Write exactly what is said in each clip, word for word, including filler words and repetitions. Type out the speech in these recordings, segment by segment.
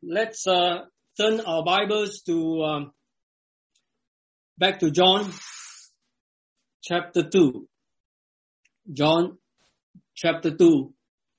let's uh, turn our Bibles to um, back to John chapter two. John chapter two.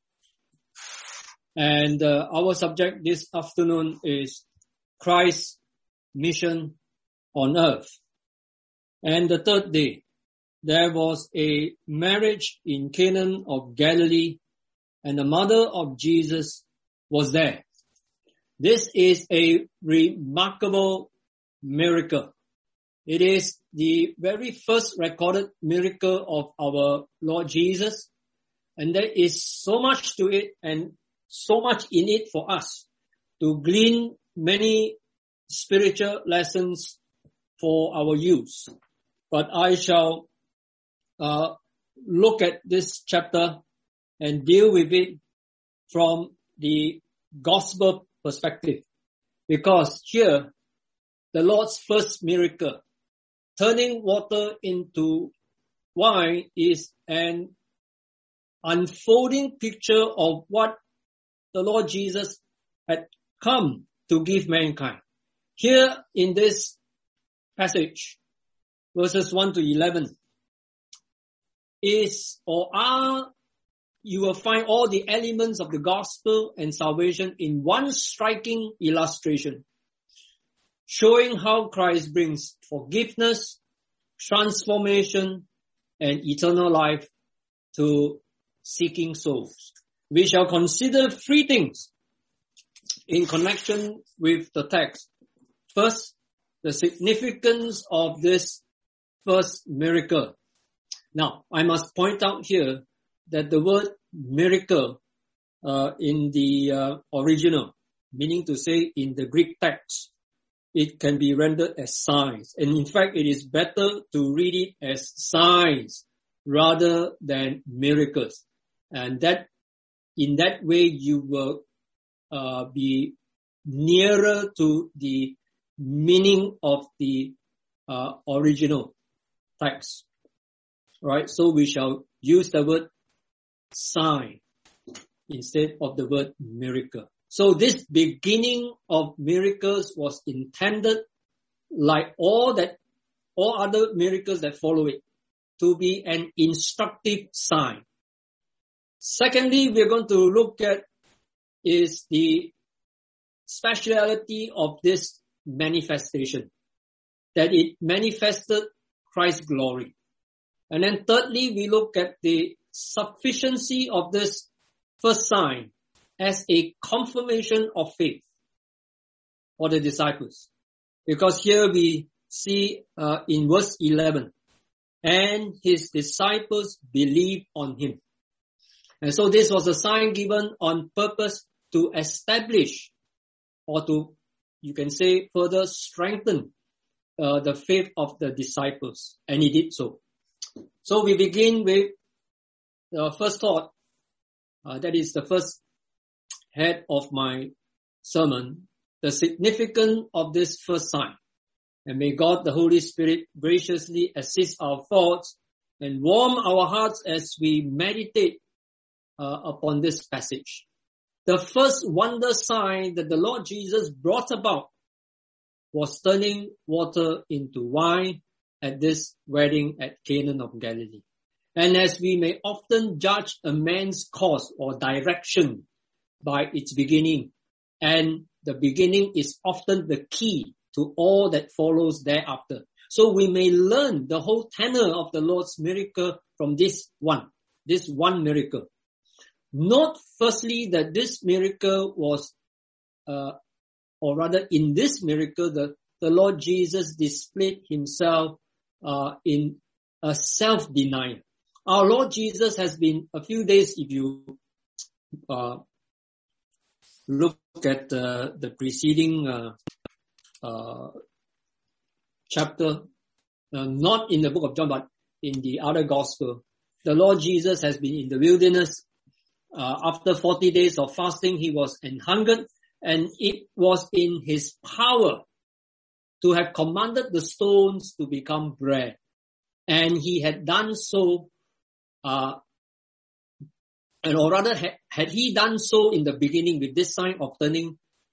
And uh, our subject this afternoon is Christ's mission on earth. And the third day, there was a marriage in Cana of Galilee, and the mother of Jesus was there. This is a remarkable miracle. It is the very first recorded miracle of our Lord Jesus, and there is so much to it and so much in it for us to glean many spiritual lessons for our use. But I shall uh, look at this chapter and deal with it from the gospel perspective. Because here, the Lord's first miracle, turning water into wine, is an unfolding picture of what the Lord Jesus had come to give mankind. Here in this passage, verses one to eleven, is or are you will find all the elements of the gospel and salvation in one striking illustration, showing how Christ brings forgiveness, transformation, and eternal life to seeking souls. We shall consider three things in connection with the text. First, the significance of this first miracle. Now, I must point out here that the word miracle uh, in the uh, original, meaning to say in the Greek text, it can be rendered as signs. And in fact, it is better to read it as signs rather than miracles. And that, in that way, you will uh, be nearer to the meaning of the uh, original text. Right? So we shall use the word sign instead of the word miracle. So this beginning of miracles was intended, like all that, all other miracles that follow it, to be an instructive sign. Secondly, we're going to look at is the speciality of this manifestation, that it manifested Christ's glory. And then thirdly, we look at the sufficiency of this first sign as a confirmation of faith for the disciples. Because here we see uh, in verse eleven, and his disciples believed on him. And so this was a sign given on purpose to establish or to, you can say, further strengthen uh, the faith of the disciples. And he did so. So we begin with the first thought. Uh, that is the first head of my sermon, the significance of this first sign. And may God, the Holy Spirit, graciously assist our thoughts and warm our hearts as we meditate uh, upon this passage. The first wonder sign that the Lord Jesus brought about was turning water into wine at this wedding at Cana of Galilee. And as we may often judge a man's course or direction by its beginning, and the beginning is often the key to all that follows thereafter. So we may learn the whole tenor of the Lord's miracle from this one, this one miracle. Note firstly that this miracle was, uh, or rather in this miracle, the, the Lord Jesus displayed himself uh, in a self-denial. Our Lord Jesus has been a few days, if you uh, look at uh, the preceding uh, uh, chapter, uh, not in the book of John, but in the other gospel, the Lord Jesus has been in the wilderness. Uh, after forty days of fasting, he was anhungered, and it was in his power to have commanded the stones to become bread. And he had done so Uh, and or rather, had, had he done so in the beginning with this sign of turning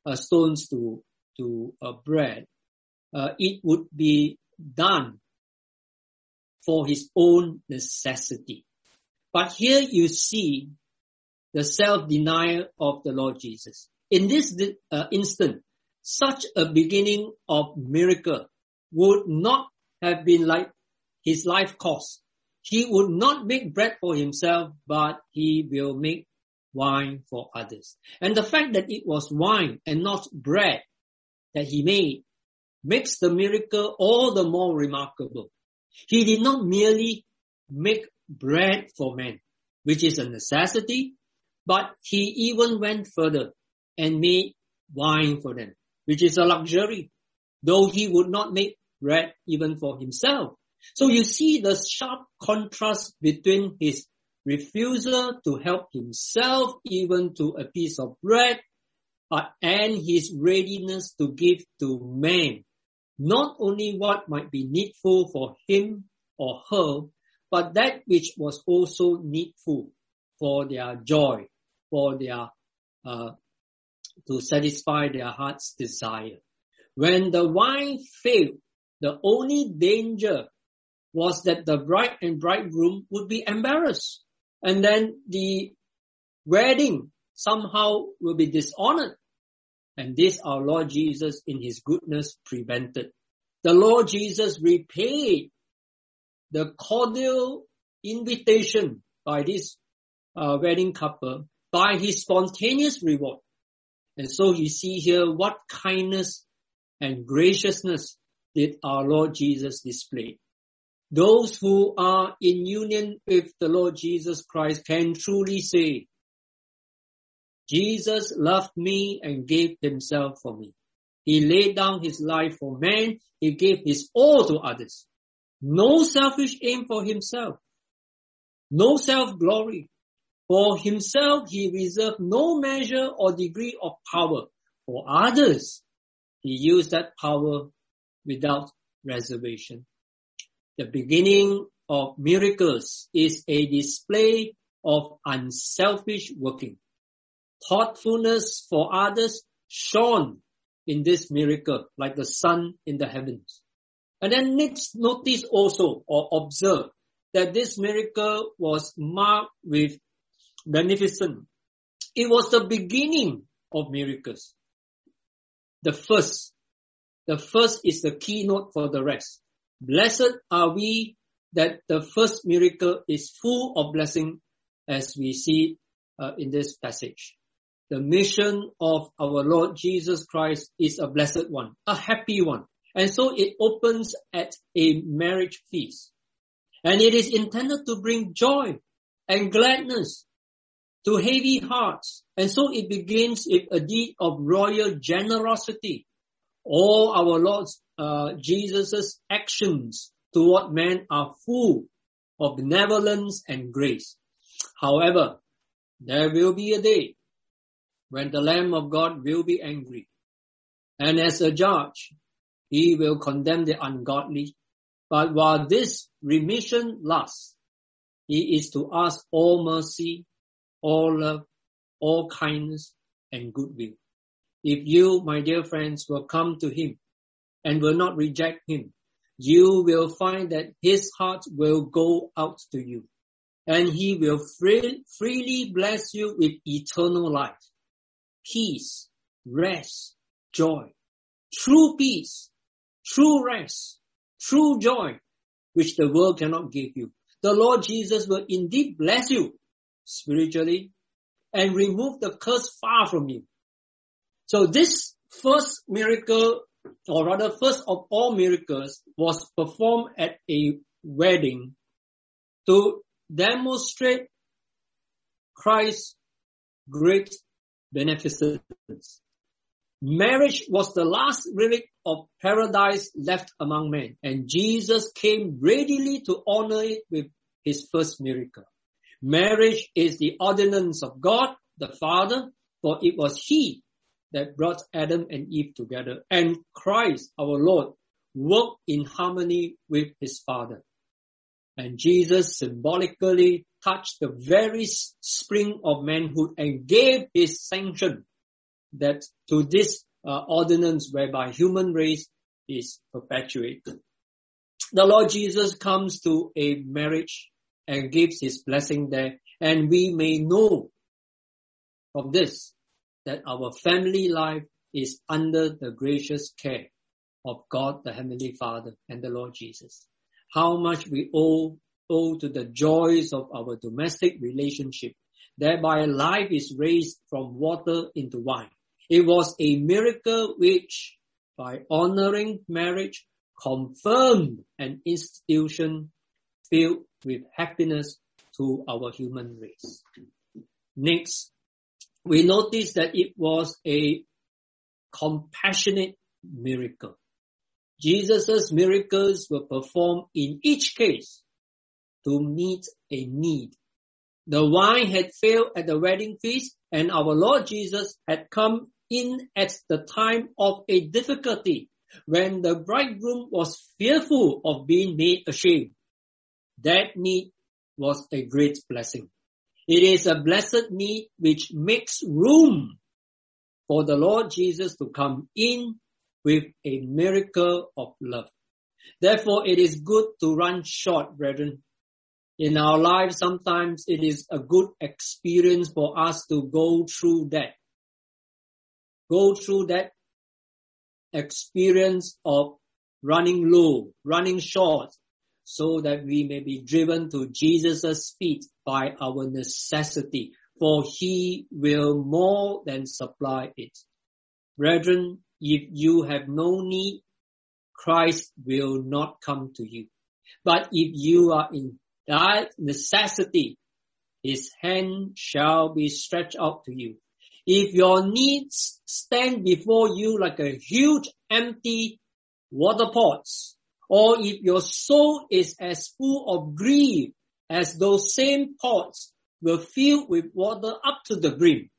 uh, stones to, to uh, bread, uh, it would be done for his own necessity. But here you see the self-denial of the Lord Jesus. In this uh, instant, such a beginning of miracle would not have been like his life cost. He would not make bread for himself, but he will make wine for others. And the fact that it was wine and not bread that he made makes the miracle all the more remarkable. He did not merely make bread for men, which is a necessity, but he even went further and made wine for them, which is a luxury, though he would not make bread even for himself. So you see the sharp contrast between his refusal to help himself even to a piece of bread, uh, and his readiness to give to men not only what might be needful for him or her, but that which was also needful for their joy, for their, uh, to satisfy their heart's desire. When the wine failed, the only danger was that the bride and bridegroom would be embarrassed, and then the wedding somehow will be dishonored. And this our Lord Jesus in his goodness prevented. The Lord Jesus repaid the cordial invitation by this uh, wedding couple by his spontaneous reward. And so you see here what kindness and graciousness did our Lord Jesus display. Those who are in union with the Lord Jesus Christ can truly say, Jesus loved me and gave himself for me. He laid down his life for man. He gave his all to others. No selfish aim for himself. No self-glory. For himself, he reserved no measure or degree of power. For others, he used that power without reservation. The beginning of miracles is a display of unselfish working. Thoughtfulness for others shone in this miracle like the sun in the heavens. And then next, notice also or observe that this miracle was marked with beneficence. It was the beginning of miracles. The first. The first is the keynote for the rest. Blessed are we that the first miracle is full of blessing, as we see uh, in this passage. The mission of our Lord Jesus Christ is a blessed one, a happy one. And so it opens at a marriage feast. And it is intended to bring joy and gladness to heavy hearts. And so it begins with a deed of royal generosity. All our Lord uh, Jesus' actions toward men are full of benevolence and grace. However, there will be a day when the Lamb of God will be angry. And as a judge, he will condemn the ungodly. But while this remission lasts, he is to ask all mercy, all love, all kindness, and goodwill. If you, my dear friends, will come to him and will not reject him, you will find that his heart will go out to you. And he will free, freely bless you with eternal life, peace, rest, joy, true peace, true rest, true joy, which the world cannot give you. The Lord Jesus will indeed bless you spiritually and remove the curse far from you. So this first miracle, or rather first of all miracles, was performed at a wedding to demonstrate Christ's great beneficence. Marriage was the last relic of paradise left among men, and Jesus came readily to honor it with his first miracle. Marriage is the ordinance of God, the Father, for it was he that brought Adam and Eve together, and Christ, our Lord, worked in harmony with his Father. And Jesus symbolically touched the very spring of manhood and gave his sanction that to this uh, ordinance whereby human race is perpetuated. The Lord Jesus comes to a marriage and gives his blessing there, and we may know from this that our family life is under the gracious care of God, the Heavenly Father, and the Lord Jesus. How much we owe, owe to the joys of our domestic relationship. Thereby life is raised from water into wine. It was a miracle which, by honoring marriage, confirmed an institution filled with happiness to our human race. Next, we notice that it was a compassionate miracle. Jesus' miracles were performed in each case to meet a need. The wine had failed at the wedding feast, and our Lord Jesus had come in at the time of a difficulty when the bridegroom was fearful of being made ashamed. That need was a great blessing. It is a blessed need which makes room for the Lord Jesus to come in with a miracle of love. Therefore, it is good to run short, brethren. In our lives, sometimes it is a good experience for us to go through that. Go through that experience of running low, running short, so that we may be driven to Jesus' feet by our necessity, for he will more than supply it. Brethren, if you have no need, Christ will not come to you. But if you are in that necessity, his hand shall be stretched out to you. If your needs stand before you like a huge empty water pots, or if your soul is as full of grief as those same pots were filled with water up to the brim,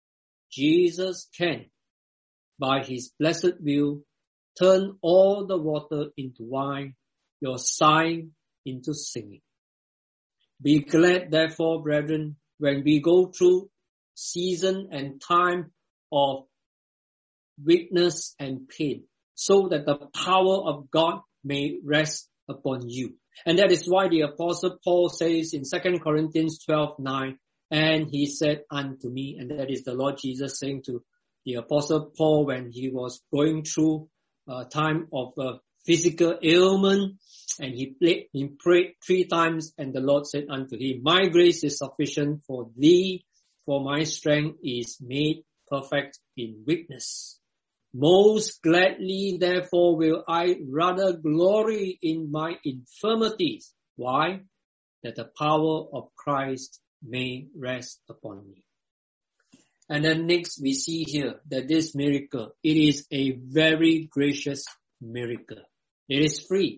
Jesus can, by his blessed will, turn all the water into wine, your sighing into singing. Be glad, therefore, brethren, when we go through season and time of weakness and pain, so that the power of God may rest upon you. And that is why the Apostle Paul says in Second Corinthians twelve nine, and he said unto me, and that is the Lord Jesus saying to the Apostle Paul when he was going through a time of uh, physical ailment, and he, played, he prayed three times, and the Lord said unto him, my grace is sufficient for thee, for my strength is made perfect in weakness. Most gladly, therefore, will I rather glory in my infirmities. Why? That the power of Christ may rest upon me. And then next we see here that this miracle, it is a very gracious miracle. It is free.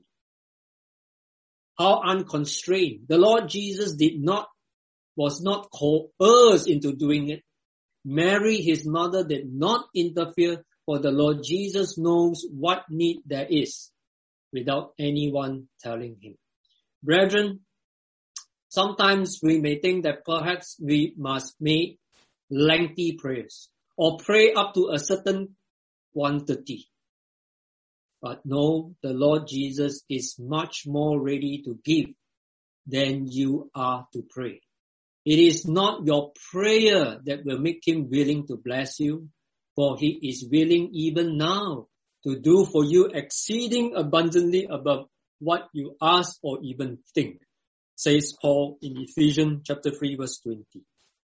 How unconstrained. The Lord Jesus did not, was not coerced into doing it. Mary, his mother, did not interfere, for the Lord Jesus knows what need there is without anyone telling him. Brethren, sometimes we may think that perhaps we must make lengthy prayers or pray up to a certain quantity. But no, the Lord Jesus is much more ready to give than you are to pray. It is not your prayer that will make him willing to bless you, for he is willing even now to do for you exceeding abundantly above what you ask or even think, says Paul in Ephesians chapter three verse twenty.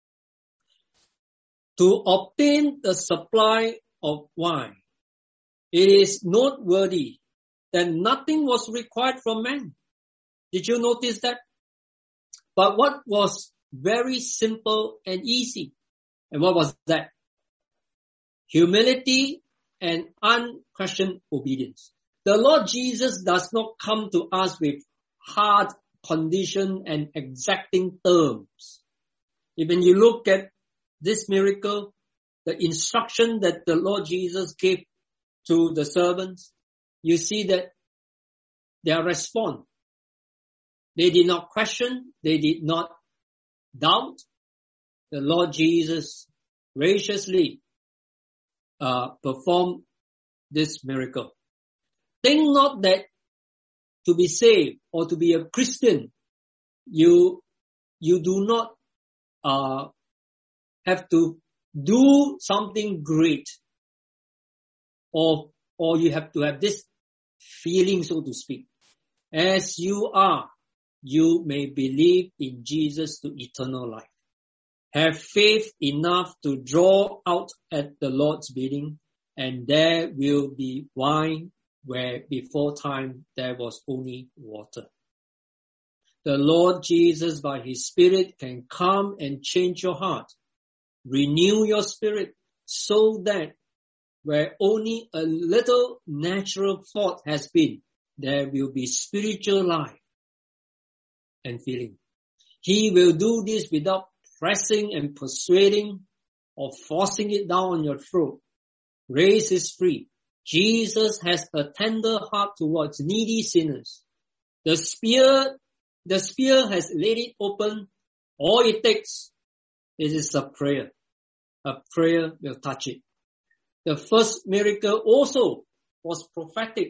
To obtain the supply of wine, it is noteworthy that nothing was required from man. Did you notice that? But what was very simple and easy? And what was that? Humility and unquestioned obedience. The Lord Jesus does not come to us with hard condition and exacting terms. Even you look at this miracle, the instruction that the Lord Jesus gave to the servants, you see that their response, they did not question, they did not doubt. The Lord Jesus graciously uh, performed this miracle. Think not that to be saved or to be a Christian, you, you do not, uh, have to do something great, or, or you have to have this feeling, so to speak. As you are, you may believe in Jesus to eternal life. Have faith enough to draw out at the Lord's bidding, and there will be wine where before time there was only water. The Lord Jesus by His Spirit can come and change your heart, renew your spirit, so that where only a little natural thought has been, there will be spiritual life and feeling. He will do this without pressing and persuading or forcing it down on your throat. Grace is free. Jesus has a tender heart towards needy sinners. The spear, the spear has laid it open. All it takes is a prayer. A prayer will touch it. The first miracle also was prophetic.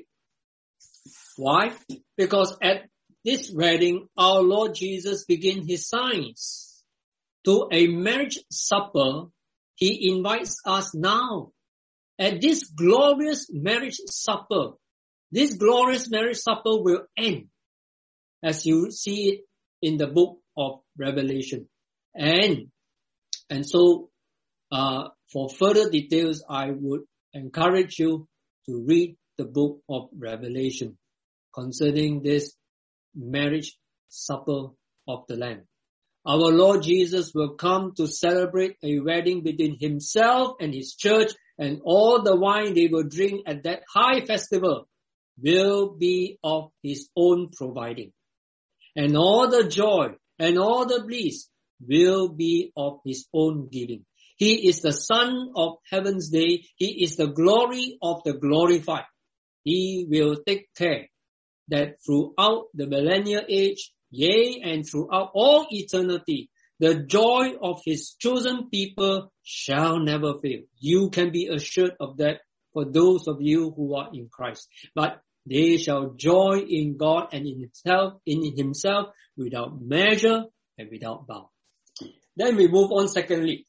Why? Because at this wedding, our Lord Jesus began His signs. To a marriage supper, He invites us now. At this glorious marriage supper, this glorious marriage supper will end, as you see it in the book of Revelation. And, and so, uh, for further details, I would encourage you to read the book of Revelation concerning this marriage supper of the Lamb. Our Lord Jesus will come to celebrate a wedding between Himself and His church, and all the wine they will drink at that high festival will be of His own providing. And all the joy and all the bliss will be of His own giving. He is the Son of Heaven's day. He is the glory of the glorified. He will take care that throughout the millennial age, yea, and throughout all eternity, the joy of His chosen people shall never fail. You can be assured of that for those of you who are in Christ. But they shall joy in God and in Himself, in Himself without measure and without bound. Then we move on secondly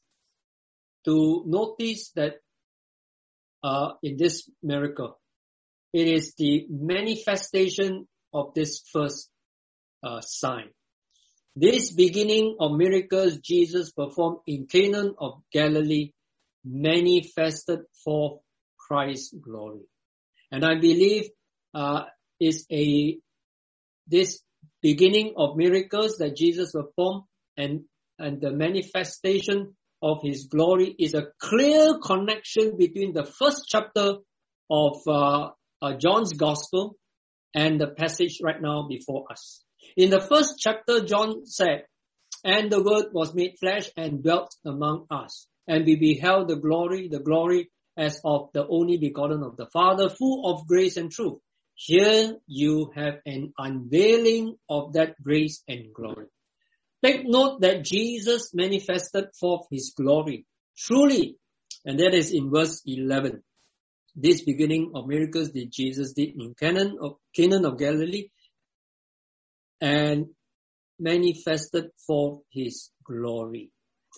to notice that uh, in this miracle, it is the manifestation of this first uh, sign. This beginning of miracles Jesus performed in Cana of Galilee manifested forth Christ's glory. And I believe uh, is a this beginning of miracles that Jesus performed and, and the manifestation of His glory is a clear connection between the first chapter of uh, uh, John's Gospel and the passage right now before us. In the first chapter, John said, "And the Word was made flesh and dwelt among us, and we beheld the glory, the glory as of the only begotten of the Father, full of grace and truth." Here you have an unveiling of that grace and glory. Take note that Jesus manifested forth His glory truly, and that is in verse eleven. This beginning of miracles that Jesus did in Cana of, Cana of Galilee and manifested forth His glory.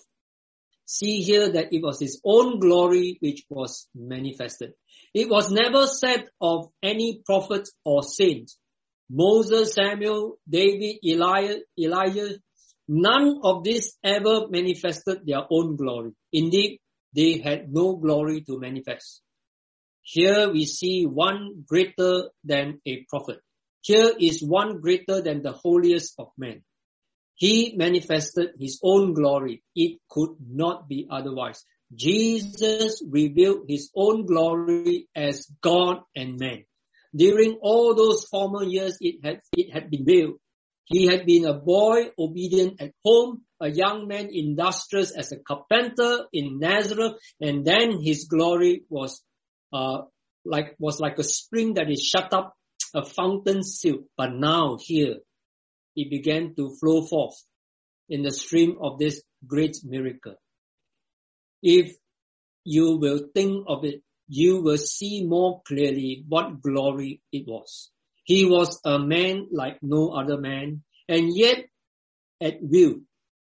See here that it was His own glory which was manifested. It was never said of any prophet or saint. Moses, Samuel, David, Elijah, Elijah, none of these ever manifested their own glory. Indeed, they had no glory to manifest. Here we see one greater than a prophet. Here is one greater than the holiest of men. He manifested His own glory. It could not be otherwise. Jesus revealed His own glory as God and man. During all those former years, it had, it had been veiled. He had been a boy, obedient at home, a young man, industrious as a carpenter in Nazareth, and then His glory was, uh, like, was like a spring that is shut up, a fountain sealed. But now here, it began to flow forth in the stream of this great miracle. If you will think of it, you will see more clearly what glory it was. He was a man like no other man, and yet at will,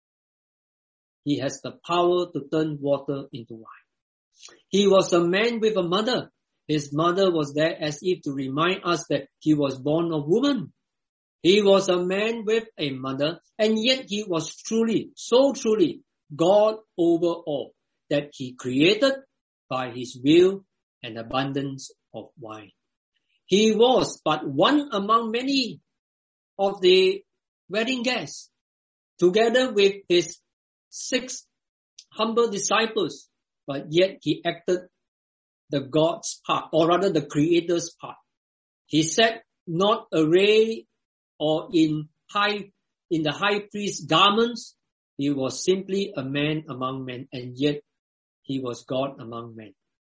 he has the power to turn water into wine. He was a man with a mother. His mother was there as if to remind us that he was born of woman. He was a man with a mother, and yet he was truly, so truly, God over all, that he created by his will an abundance of wine. He was but one among many of the wedding guests, together with his six humble disciples, but yet he acted the God's part, or rather the Creator's part. He sat not arrayed or in high, in the high priest's garments. He was simply a man among men, and yet he was God among men.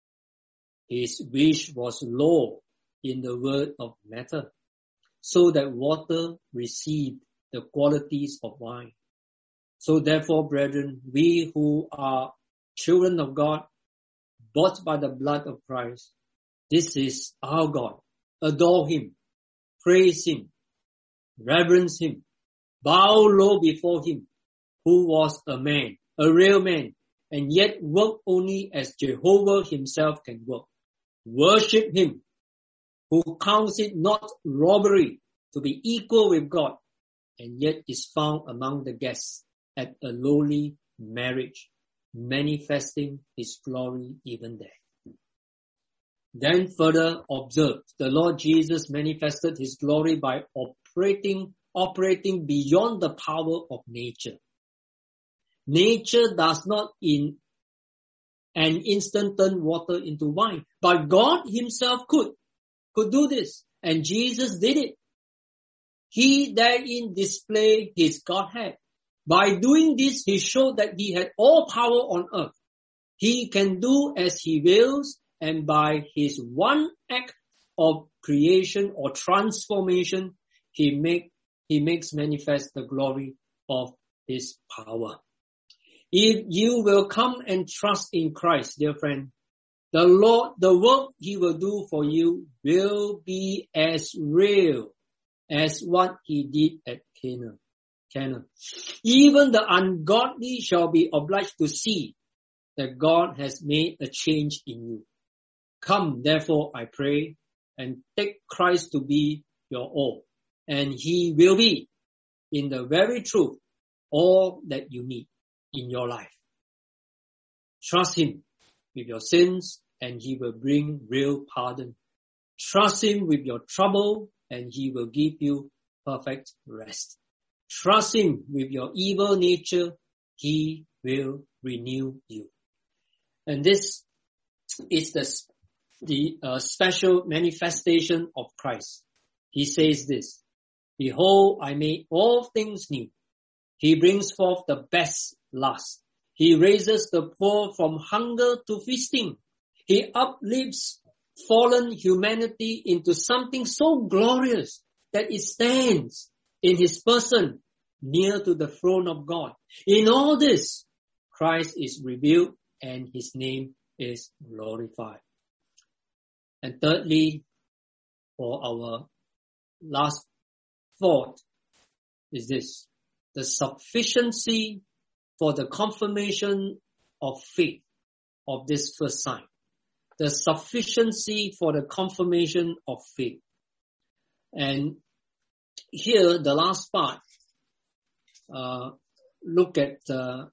His wish was law in the word of matter, so that water received the qualities of wine. So therefore, brethren, we who are children of God, bought by the blood of Christ, this is our God. Adore him, praise him, reverence him, bow low before him, who was a man, a real man, and yet work only as Jehovah himself can work. Worship him, who counts it not robbery to be equal with God, and yet is found among the guests at a lowly marriage, manifesting his glory even there. Then further observe, the Lord Jesus manifested his glory by operating, operating beyond the power of nature. Nature does not in an instant turn water into wine, but God himself could, could do this, and Jesus did it. He therein displayed his Godhead. By doing this, he showed that he had all power on earth. He can do as he wills, and by his one act of creation or transformation, he make, he makes manifest the glory of his power. If you will come and trust in Christ, dear friend, the Lord, the work he will do for you will be as real as what he did at Cana. Cana. Even the ungodly shall be obliged to see that God has made a change in you. Come, therefore, I pray, and take Christ to be your all, and he will be, in the very truth, all that you need in your life. Trust him with your sins, and he will bring real pardon. Trust him with your trouble, and he will give you perfect rest. Trust him with your evil nature, he will renew you. And this is the, the uh, special manifestation of Christ. He says this, behold, I make all things new. He brings forth the best last. He raises the poor from hunger to feasting. He uplifts fallen humanity into something so glorious that it stands in his person near to the throne of God. In all this, Christ is revealed and his name is glorified. And thirdly, for our last thought is this, the sufficiency for the confirmation of faith of this first sign. The sufficiency for the confirmation of faith. And here, the last part, uh, look at uh,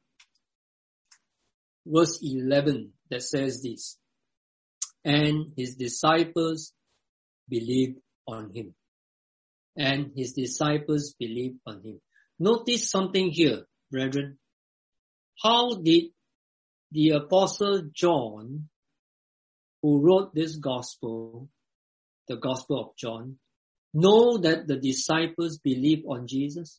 verse eleven that says this. And his disciples believed on him. And his disciples believed on him. Notice something here, brethren. How did the Apostle John, who wrote this gospel, the Gospel of John, know that the disciples believed on Jesus?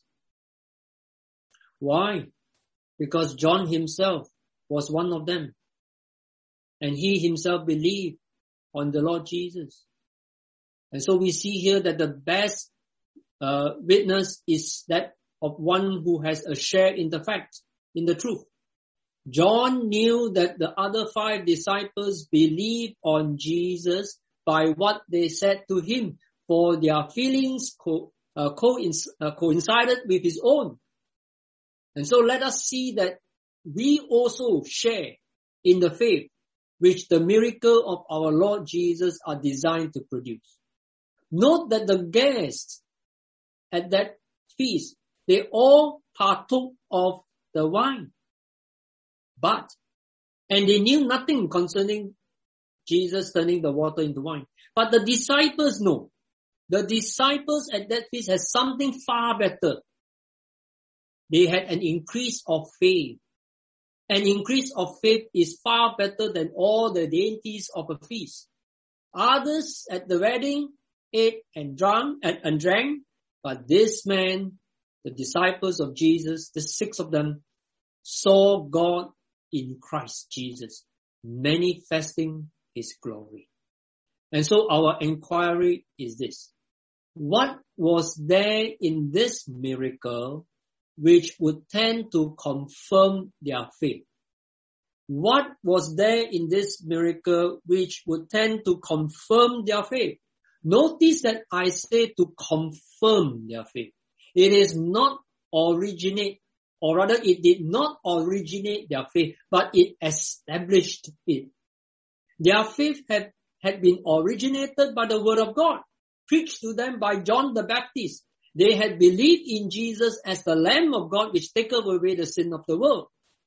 Why? Because John himself was one of them. And he himself believed on the Lord Jesus. And so we see here that the best uh, witness is that of one who has a share in the fact, in the truth. John knew that the other five disciples believed on Jesus by what they said to him, for their feelings co- uh, coinc- uh, coincided with his own. And so let us see that we also share in the faith which the miracle of our Lord Jesus are designed to produce. Note that the guests at that feast, they all partook of the wine. But, and they knew nothing concerning Jesus turning the water into wine. But the disciples know. The disciples at that feast had something far better. They had an increase of faith. An increase of faith is far better than all the dainties of a feast. Others at the wedding ate and drank and, and drank, but this man, the disciples of Jesus, the six of them, saw God in Christ Jesus, manifesting his glory. And so our inquiry is this. What was there in this miracle which would tend to confirm their faith? What was there in this miracle which would tend to confirm their faith? Notice that I say to confirm their faith. It is not originate, or rather it did not originate their faith, but it established it. Their faith had, had been originated by the word of God, preached to them by John the Baptist. They had believed in Jesus as the Lamb of God which taketh away the sin of the world.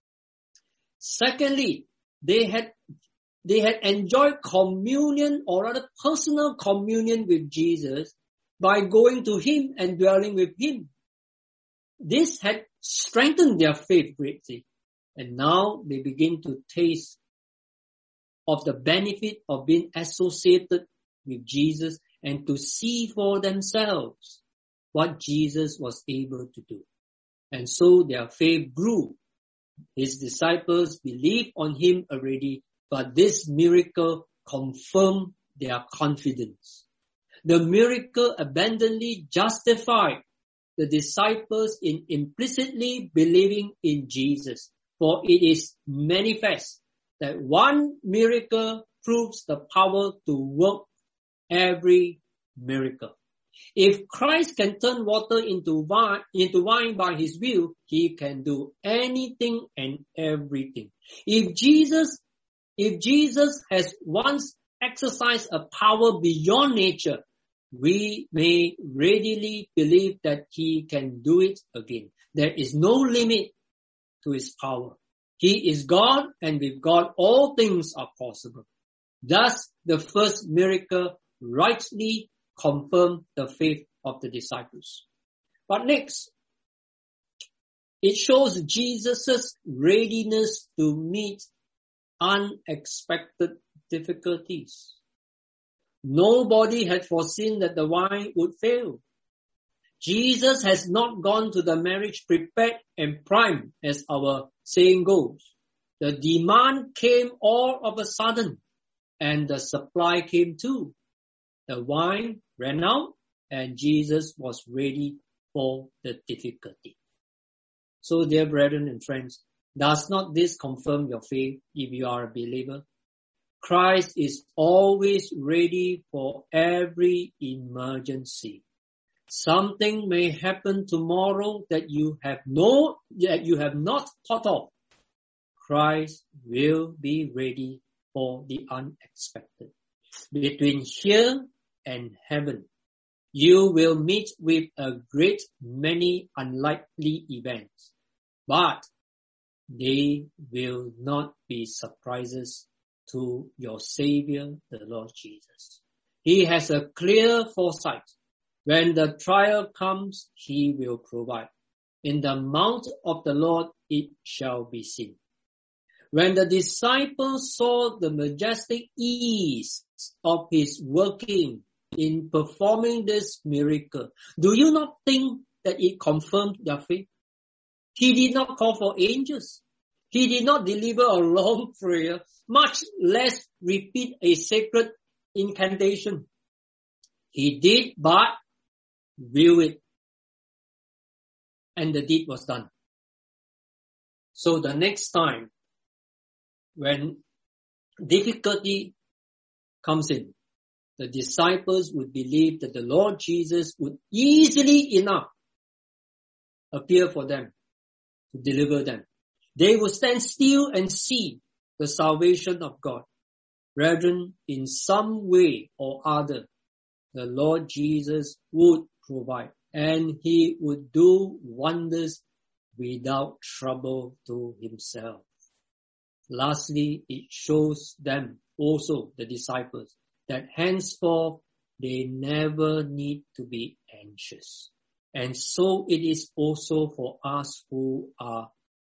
Secondly, they had they had enjoyed communion, or rather personal communion with Jesus by going to him and dwelling with him. This had strengthened their faith greatly. And now they begin to taste of the benefit of being associated with Jesus and to see for themselves what Jesus was able to do. And so their faith grew. His disciples believed on him already, but this miracle confirmed their confidence. The miracle abundantly justified the disciples in implicitly believing in Jesus, for it is manifest that one miracle proves the power to work every miracle. If Christ can turn water into wine, into wine by his will, he can do anything and everything. If Jesus, if Jesus has once exercised a power beyond nature, we may readily believe that he can do it again. There is no limit to his power. He is God, and with God all things are possible. Thus, the first miracle rightly confirmed the faith of the disciples. But next, it shows Jesus' readiness to meet unexpected difficulties. Nobody had foreseen that the wine would fail. Jesus has not gone to the marriage prepared and primed, as our saying goes. The demand came all of a sudden, and the supply came too. The wine ran out, and Jesus was ready for the difficulty. So, dear brethren and friends, does not this confirm your faith if you are a believer? Christ is always ready for every emergency. Something may happen tomorrow that you have no, that you have not thought of. Christ will be ready for the unexpected. Between here and heaven, you will meet with a great many unlikely events, but they will not be surprises to your Savior, the Lord Jesus. He has a clear foresight. When the trial comes, he will provide. In the mount of the Lord, it shall be seen. When the disciples saw the majestic ease of his working in performing this miracle, do you not think that it confirmed their faith? He did not call for angels. He did not deliver a long prayer, much less repeat a sacred incantation. He did but will it, and the deed was done. So the next time when difficulty comes in, the disciples would believe that the Lord Jesus would easily enough appear for them to deliver them. They will stand still and see the salvation of God. Brethren, in some way or other, the Lord Jesus would provide, and he would do wonders without trouble to himself. Lastly, it shows them also, the disciples, that henceforth they never need to be anxious. And so it is also for us who are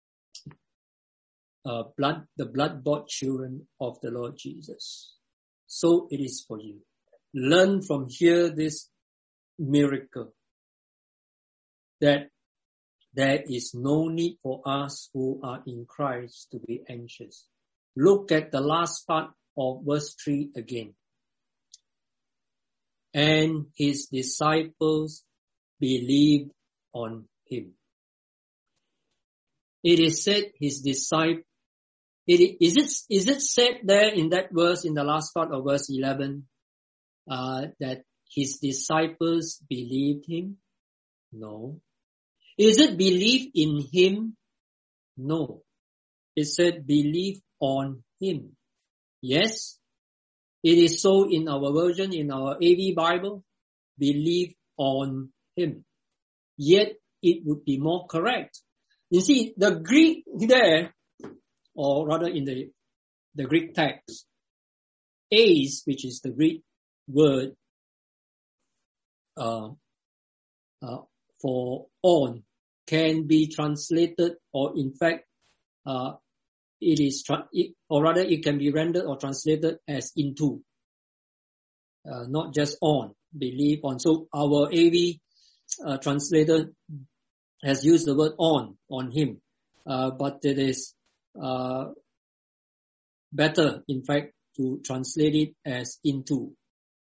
uh, blood, the blood-bought children of the Lord Jesus. So it is for you. Learn from here this miracle, that there is no need for us who are in Christ to be anxious. Look at the last part of verse three again. And his disciples believed on him. It is said his disciples, it, is it, is it said there in that verse, in the last part of verse eleven, uh, that his disciples believed him? No. Is it believe in him? No. It said believe on him. Yes. It is so in our version, in our A V Bible, believe on him. Yet it would be more correct. You see, the Greek there, or rather in the, the Greek text, eis, which is the Greek word uh, uh, for on, can be translated, or in fact, uh, it is, tra- it, or rather it can be rendered or translated as into, uh, not just on, believe on. So our A V uh, translator has used the word on, on him, uh, but it is uh, better, in fact, to translate it as into.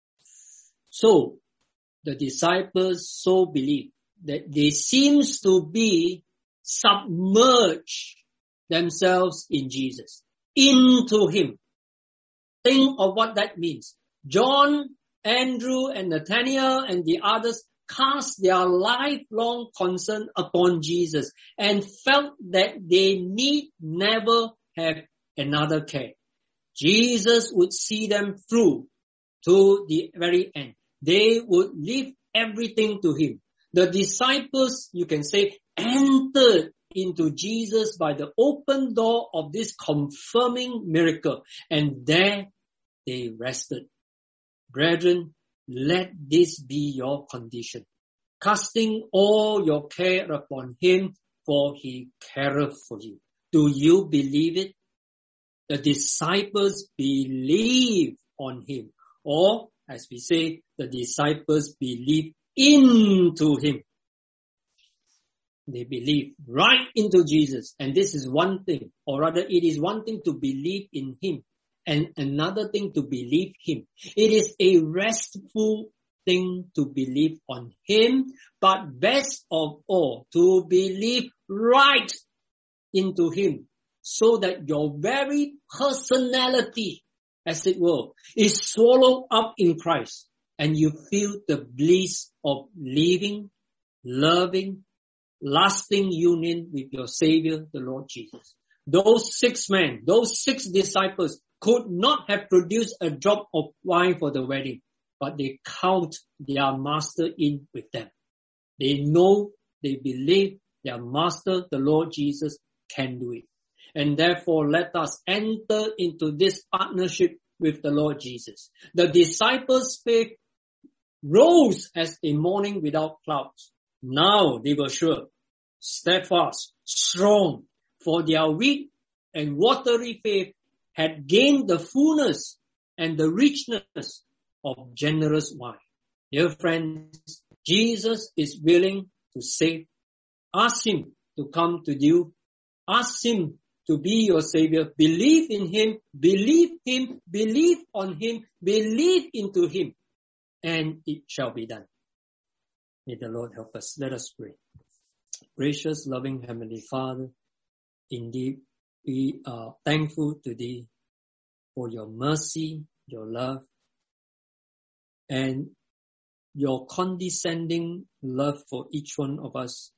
So the disciples so believe that they seems to be submerged themselves in Jesus, into him. Think of what that means. John, Andrew, and Nathaniel and the others cast their lifelong concern upon Jesus and felt that they need never have another care. Jesus would see them through to the very end. They would leave everything to him. The disciples, you can say, entered into Jesus by the open door of this confirming miracle, and there they rested. Brethren, let this be your condition, casting all your care upon him, for he careth for you. Do you believe it? The disciples believe on him, or as we say, the disciples believe into him. They believe right into Jesus. And this is one thing, or rather it is one thing to believe in him and another thing to believe him. It is a restful thing to believe on him, but best of all, to believe right into him, so that your very personality, as it were, is swallowed up in Christ, and you feel the bliss of living, loving, lasting union with your Savior, the Lord Jesus. Those six men, those six disciples could not have produced a drop of wine for the wedding, but they count their master in with them. They know, they believe their master, the Lord Jesus, can do it. And therefore, let us enter into this partnership with the Lord Jesus. The disciples' faith rose as a morning without clouds. Now they were sure, steadfast, strong, for their weak and watery faith had gained the fullness and the richness of generous wine. Dear friends, Jesus is willing to save. Ask him to come to you. Ask him to be your Savior. Believe in him, believe him, believe on him, believe into him, and it shall be done. May the Lord help us. Let us pray. Gracious, loving Heavenly Father, indeed, We are thankful to Thee for your mercy, your love, and your condescending love for each one of us,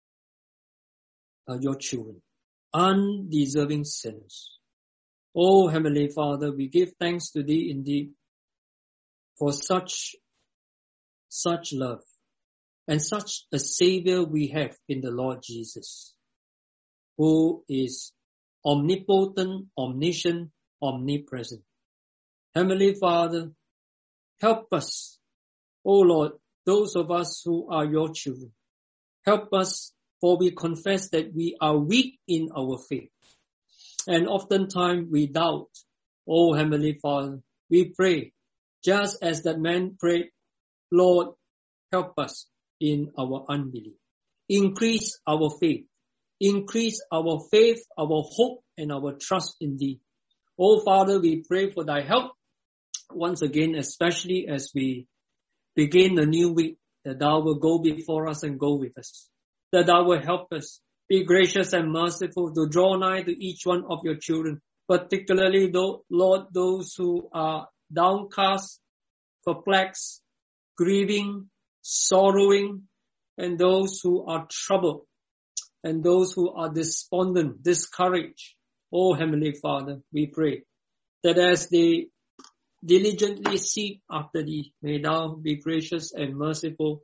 uh, your children, undeserving sinners. Oh, Heavenly Father, we give thanks to Thee indeed for such, such love and such a Savior we have in the Lord Jesus, who is omnipotent, omniscient, omnipresent. Heavenly Father, help us, O Lord, those of us who are your children. Help us, for we confess that we are weak in our faith. And oftentimes we doubt. O Heavenly Father, we pray, just as that man prayed, Lord, help us in our unbelief. Increase our faith. Increase our faith, our hope, and our trust in Thee. Oh Father, we pray for Thy help once again, especially as we begin a new week, that Thou will go before us and go with us, that Thou will help us. Be gracious and merciful to draw nigh to each one of your children, particularly, though, Lord, those who are downcast, perplexed, grieving, sorrowing, and those who are troubled, and those who are despondent, discouraged. Oh, Heavenly Father, we pray that as they diligently seek after Thee, may Thou be gracious and merciful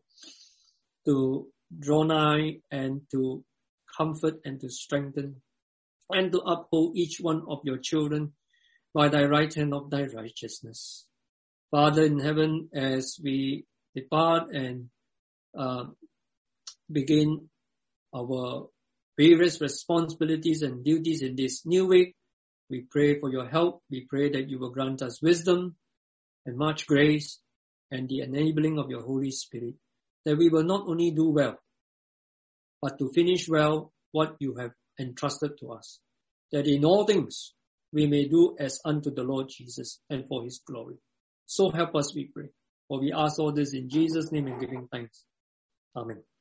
to draw nigh and to comfort and to strengthen and to uphold each one of your children by Thy right hand of Thy righteousness. Father in heaven, as we depart and uh, begin our various responsibilities and duties in this new week, we pray for your help. We pray that you will grant us wisdom and much grace and the enabling of your Holy Spirit, that we will not only do well, but to finish well what you have entrusted to us, that in all things we may do as unto the Lord Jesus and for His glory. So help us, we pray. For we ask all this in Jesus' name and giving thanks. Amen.